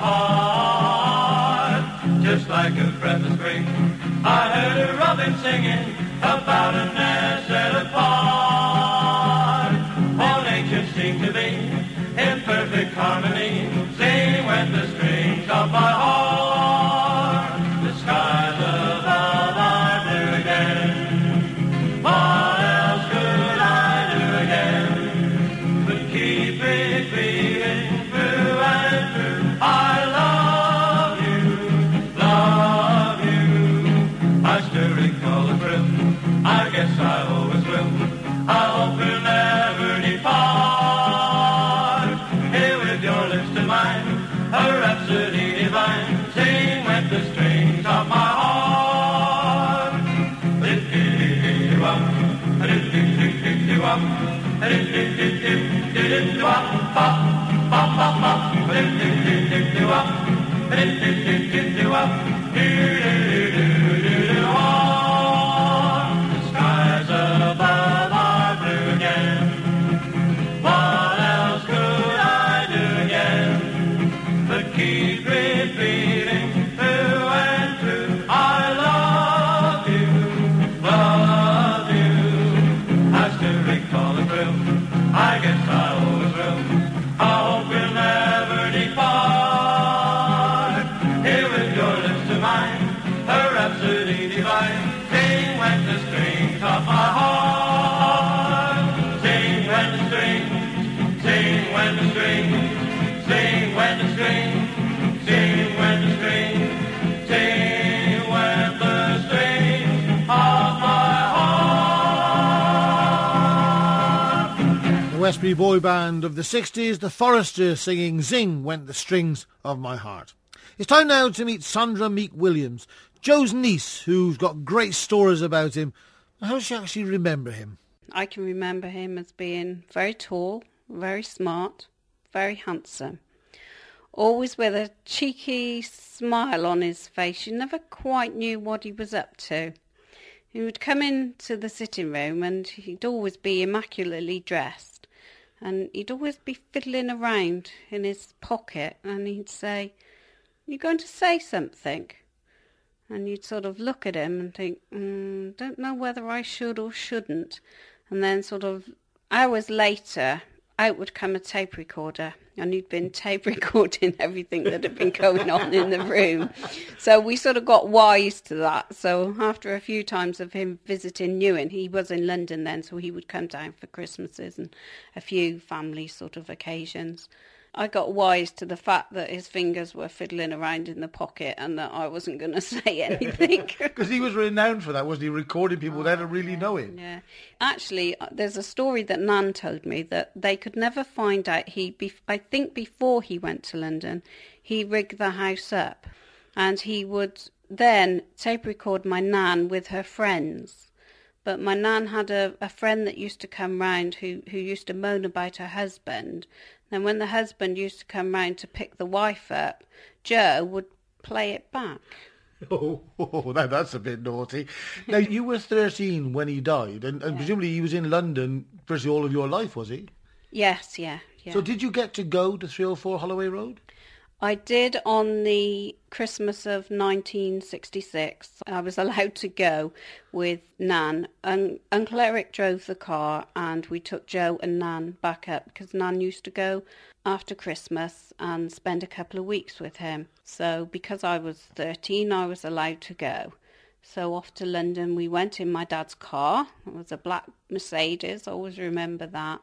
heart. Just like a breath of spring, I heard a robin singing about a nest set apart. All nature seemed to be in perfect harmony. Sing when the strings of my heart. The skies above are blue again. What else could I do again but keep repeating through and through? I love you, love you. I still recall the thrill. I guess I always will. I hope we'll never depart. Here with your lips to mine, a rhapsody divine. Sing with the strings of my heart. Skies above are blue again. What else could I do again but keep repeating through and through? I love you, love you. I still recall the thrill. I guess I always will. I hope we'll never depart. Here with your lips to mine, a rhapsody divine. Sing when the strings of my heart. Sing when the strings, sing when the strings, sing when the strings, sing when the strings, sing when the strings of my heart. The Westbury boy band of the sixties, the Foresters, singing Zing Went the Strings of My Heart. It's time now to meet Sandra Meek Williams, Joe's niece, who's got great stories about him. How does she actually remember him? I can remember him as being very tall, very smart, very handsome. Always with a cheeky smile on his face. You never quite knew what he was up to. He would come into the sitting room and he'd always be immaculately dressed. And he'd always be fiddling around in his pocket and he'd say, "You going to say something?" And you'd sort of look at him and think, mm, don't know whether I should or shouldn't. And then sort of hours later, out would come a tape recorder. And he'd been tape recording everything that had been going on in the room. So we sort of got wise to that. So after a few times of him visiting Newark, he was in London then, so he would come down for Christmases and a few family sort of occasions. I got wise to the fact that his fingers were fiddling around in the pocket and that I wasn't going to say anything. Because he was renowned for that, wasn't he? Recording people without oh, really yeah, knowing. Yeah. Actually, there's a story that Nan told me that they could never find out. He, be- I think before he went to London, he rigged the house up and he would then tape record my Nan with her friends. But my Nan had a, a friend that used to come round who, who used to moan about her husband. And when the husband used to come round to pick the wife up, Joe would play it back. Oh, oh now that's a bit naughty. Now, you were thirteen when he died, and, and yeah. presumably he was in London virtually all of your life, was he? Yes, yeah, yeah. So did you get to go to three oh four Holloway Road? I did on the Christmas of nineteen sixty-six. I was allowed to go with Nan. And Uncle Eric drove the car and we took Joe and Nan back up because Nan used to go after Christmas and spend a couple of weeks with him. So because I was thirteen, I was allowed to go. So off to London we went in my dad's car. It was a black Mercedes, I always remember that.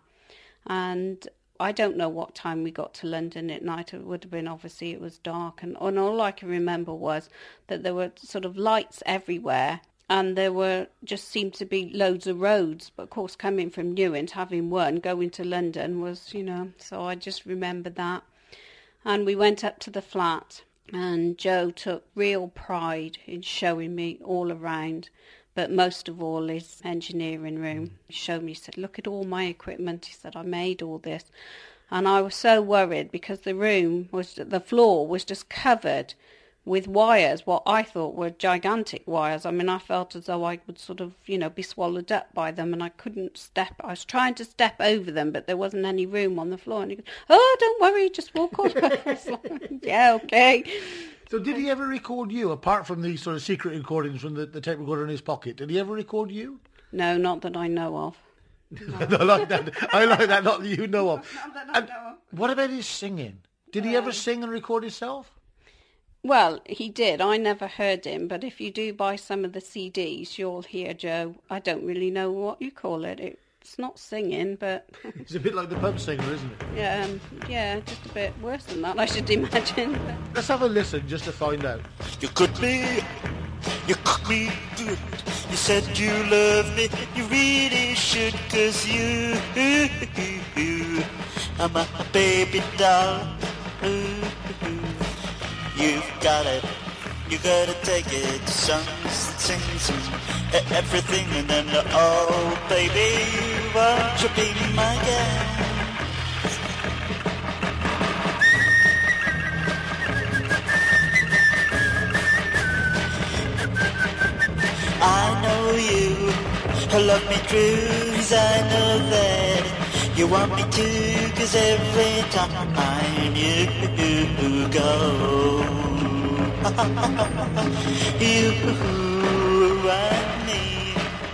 And I don't know what time we got to London at night. It would have been, obviously, it was dark. And, and all I can remember was that there were sort of lights everywhere. And there were just seemed to be loads of roads. But, of course, coming from Newent, having one, going to London was, you know, so I just remember that. And we went up to the flat. And Joe took real pride in showing me all around. But most of all, his engineering room. He showed me, he said, look at all my equipment. He said, I made all this. And I was so worried because the room was, the floor was just covered with wires, what I thought were gigantic wires. I mean, I felt as though I would sort of, you know, be swallowed up by them and I couldn't step. I was trying to step over them, but there wasn't any room on the floor. And he goes, oh, don't worry, just walk all over. Yeah, okay. So did he ever record you, apart from these sort of secret recordings from the, the tape recorder in his pocket? Did he ever record you? No, not that I know of. No. I like that. I like that, not that you know of. Not that I and know of. What about his singing? Did he Um, ever sing and record himself? Well, he did. I never heard him, but if you do buy some of the C Ds, you'll hear Joe. I don't really know what you call it. it it's not singing, but... It's a bit like the pub singer, isn't it? Yeah, um, yeah, just a bit worse than that, I should imagine. But... Let's have a listen just to find out. You could be, you cook me good. You said you love me, you really should, 'cause you, I'm a baby doll. You've got it, you gotta take it. Sing, sing, sing, everything, and then oh baby, won't you be my girl? I know you love me true, 'cause I know that you want me to, 'cause every time you go, you and me,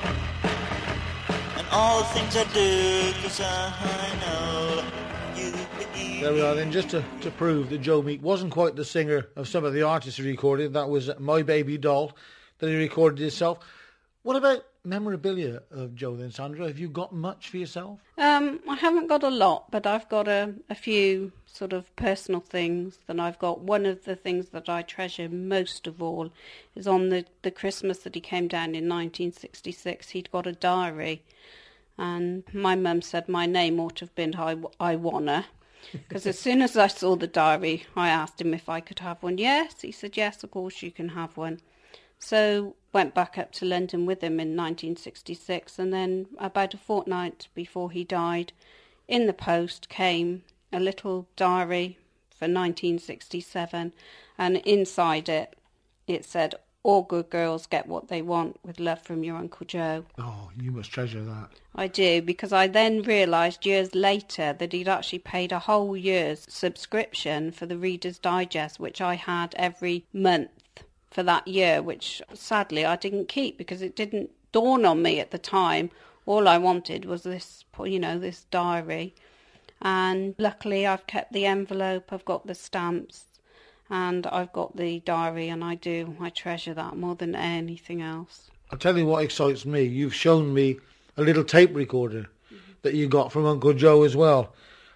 and all the things I do, 'cause I know you. There we are then, just to, to prove that Joe Meek wasn't quite the singer of some of the artists he recorded. That was My Baby Doll that he recorded himself. What about memorabilia of Joe then, Sandra? Have you got much for yourself? Um, I haven't got a lot, but I've got a, a few sort of personal things that I've got. One of the things that I treasure most of all is on the, the Christmas that he came down in nineteen sixty-six. He'd got a diary, and my mum said my name ought to have been I, I Wanna, because as soon as I saw the diary, I asked him if I could have one. Yes, he said, yes, of course you can have one. So went back up to London with him in nineteen sixty-six, and then about a fortnight before he died, in the post came a little diary for nineteen sixty-seven, and inside it, it said, all good girls get what they want, with love from your Uncle Joe. Oh, you must treasure that. I do, because I then realised years later that he'd actually paid a whole year's subscription for the Reader's Digest, which I had every month for that year, which sadly I didn't keep because it didn't dawn on me at the time. All I wanted was this, you know, this diary. And luckily I've kept the envelope, I've got the stamps, and I've got the diary, and I do, I treasure that more than anything else. I'll tell you what excites me. You've shown me a little tape recorder mm-hmm. that you got from Uncle Joe as well.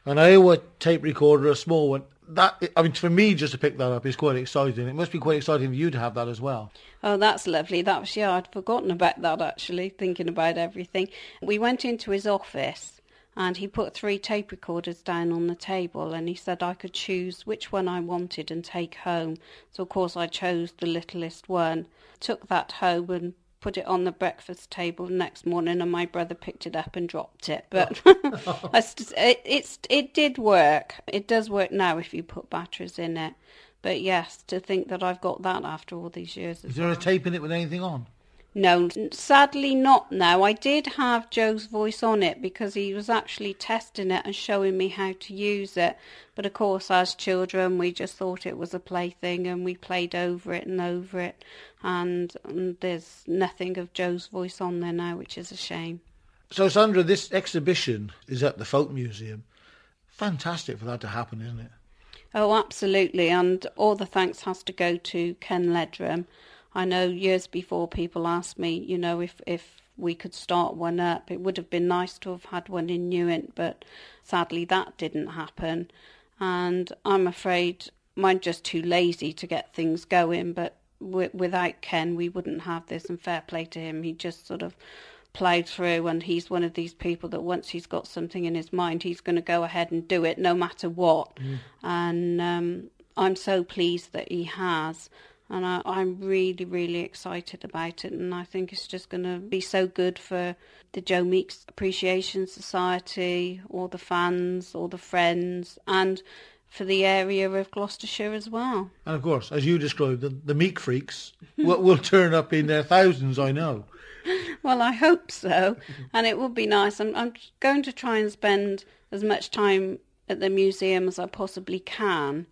an Iowa tape recorder, a small one. That, I mean, for me, just to pick that up is quite exciting. It must be quite exciting for you to have that as well. Oh, that's lovely. That was, yeah, I'd forgotten about that, actually, thinking about everything. We went into his office and he put three tape recorders down on the table and he said I could choose which one I wanted and take home. So, of course, I chose the littlest one, took that home and put it on the breakfast table the next morning, and my brother picked it up and dropped it. But I st- it, it's, it did work. It does work now if you put batteries in it. But yes, to think that I've got that after all these years. Is there well. a tape in it with anything on? No, sadly not now. I did have Joe's voice on it because he was actually testing it and showing me how to use it. But of course, as children, we just thought it was a plaything and we played over it and over it. And, and there's nothing of Joe's voice on there now, which is a shame. So, Sandra, this exhibition is at the Folk Museum. Fantastic for that to happen, isn't it? Oh, absolutely. And all the thanks has to go to Ken Ledram. I know years before people asked me, you know, if, if we could start one up. It would have been nice to have had one in Newent, but sadly that didn't happen. And I'm afraid I'm just too lazy to get things going, but w- without Ken we wouldn't have this, and fair play to him. He just sort of ploughed through, and he's one of these people that once he's got something in his mind, he's going to go ahead and do it no matter what. Mm. And um, I'm so pleased that he has. And I, I'm really, really excited about it. And I think it's just going to be so good for the Joe Meeks Appreciation Society, all the fans, all the friends, and for the area of Gloucestershire as well. And of course, as you described, the, the Meek freaks will, will turn up in their thousands, I know. Well, I hope so. And it would be nice. I'm, I'm going to try and spend as much time at the museum as I possibly can,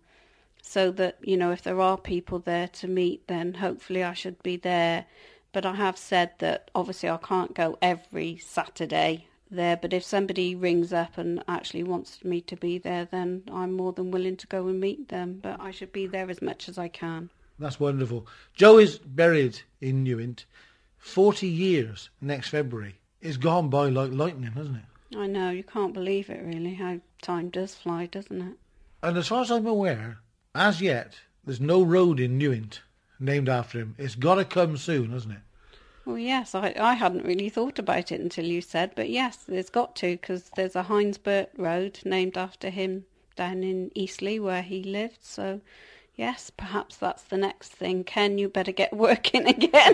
so that, you know, if there are people there to meet, then hopefully I should be there. But I have said that obviously I can't go every Saturday there, but if somebody rings up and actually wants me to be there, then I'm more than willing to go and meet them. But I should be there as much as I can. That's wonderful. Joe is buried in Newent. Forty years next February. It's gone by like lightning, hasn't it? I know, you can't believe it really, how time does fly, doesn't it? And as far as I'm aware, as yet, there's no road in Newent named after him. It's got to come soon, hasn't it? Well, yes, I, I hadn't really thought about it until you said, but yes, there's got to, because there's a Hinesburt Road named after him down in Eastleigh where he lived, so yes, perhaps that's the next thing. Ken, you better get working again.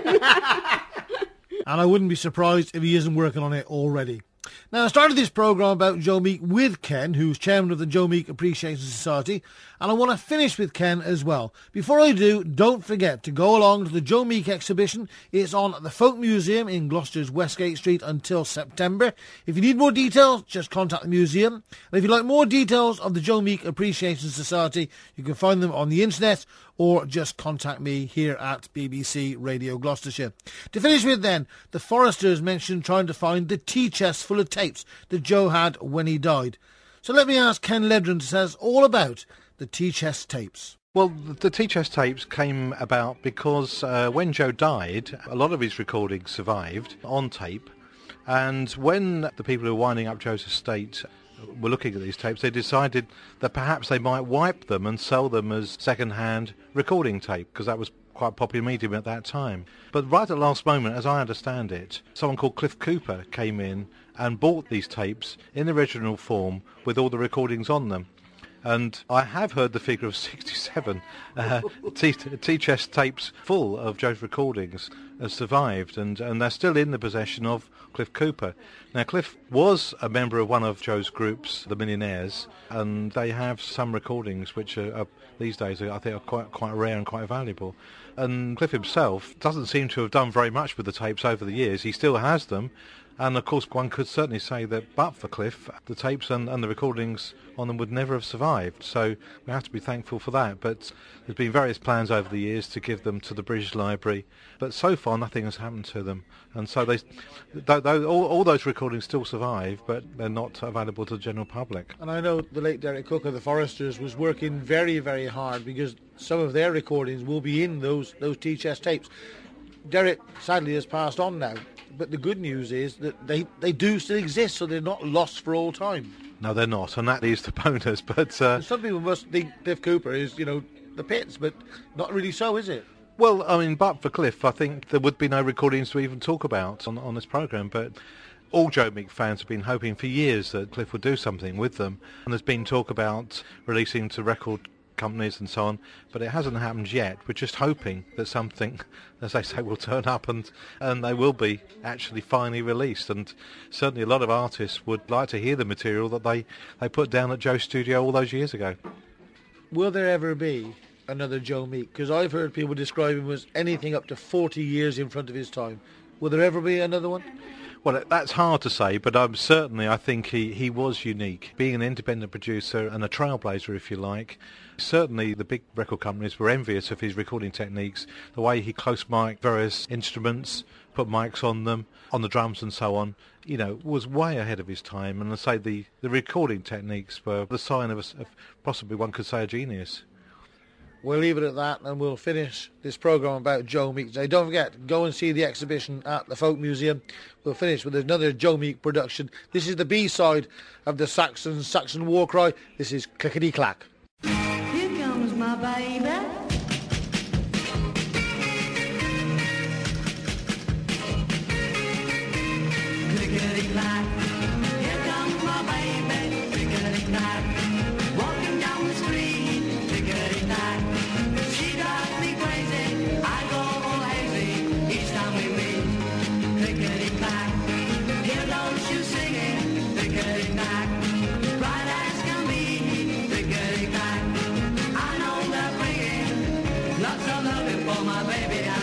And I wouldn't be surprised if he isn't working on it already. Now, I started this programme about Joe Meek with Ken, who's chairman of the Joe Meek Appreciation Society, and I want to finish with Ken as well. Before I do, don't forget to go along to the Joe Meek exhibition. It's on at the Folk Museum in Gloucester's Westgate Street until September. If you need more details, just contact the museum. And if you'd like more details of the Joe Meek Appreciation Society, you can find them on the internet or just contact me here at B B C Radio Gloucestershire. To finish with then, the Foresters mentioned trying to find the tea chest full of tapes that Joe had when he died. So let me ask Ken Ledram to tell us all about the tea chest tapes. Well, the tea chest tapes came about because uh, when Joe died, a lot of his recordings survived on tape. And when the people who were winding up Joe's estate were looking at these tapes, they decided that perhaps they might wipe them and sell them as second-hand recording tape, because that was quite a popular medium at that time. But right at the last moment, as I understand it, someone called Cliff Cooper came in and bought these tapes in the original form with all the recordings on them. And I have heard the figure of sixty-seven uh, tea-chest tapes full of Joe's recordings has survived, and, and they're still in the possession of Cliff Cooper. Now, Cliff was a member of one of Joe's groups, the Millionaires, and they have some recordings which are, are these days, I think, are quite quite rare and quite valuable. And Cliff himself doesn't seem to have done very much with the tapes over the years. He still has them. And of course, one could certainly say that but for Cliff, the tapes and, and the recordings on them would never have survived. So we have to be thankful for that. But there's been various plans over the years to give them to the British Library. But so far, nothing has happened to them. And so they, th- th- all, all those recordings still survive, but they're not available to the general public. And I know the late Derek Cook of the Foresters was working very, very hard, because some of their recordings will be in those, those tea chest tapes. Derek, sadly, has passed on now. But the good news is that they, they do still exist, so they're not lost for all time. No, they're not, and that leads to bonus. But uh, some people must think Cliff Cooper is, you know, the pits, but not really so, is it? Well, I mean, but for Cliff, I think there would be no recordings to even talk about on, on this programme, but all Joe Meek fans have been hoping for years that Cliff would do something with them, and there's been talk about releasing to record companies and so on, but it hasn't happened yet. We're just hoping that something, as they say, will turn up and, and they will be actually finally released, and certainly a lot of artists would like to hear the material that they, they put down at Joe's studio all those years ago. Will there ever be another Joe Meek? Because I've heard people describe him as anything up to forty years in front of his time. Will there ever be another one? Well, that's hard to say, but um, certainly I think he, he was unique. Being an independent producer and a trailblazer, if you like, certainly the big record companies were envious of his recording techniques, the way he close mic'd various instruments, put mics on them, on the drums and so on, you know, was way ahead of his time. And I say the, the recording techniques were the sign of, a, of possibly one could say a genius. We'll leave it at that, and we'll finish this programme about Joe Meek today. Don't forget, go and see the exhibition at the Folk Museum. We'll finish with another Joe Meek production. This is the B-side of the Saxon Saxon War Cry. This is Clickety Clack. Here comes my baby. Clickety clack. Here comes my baby. Clickety clack. Walking down the street. Clickety clack. She drives me crazy. I go all hazy each time we meet. Clickety clack. Here goes you singing. Clickety clack. Bright as can be. Clickety clack. I know they're bringing lots of loving for my baby.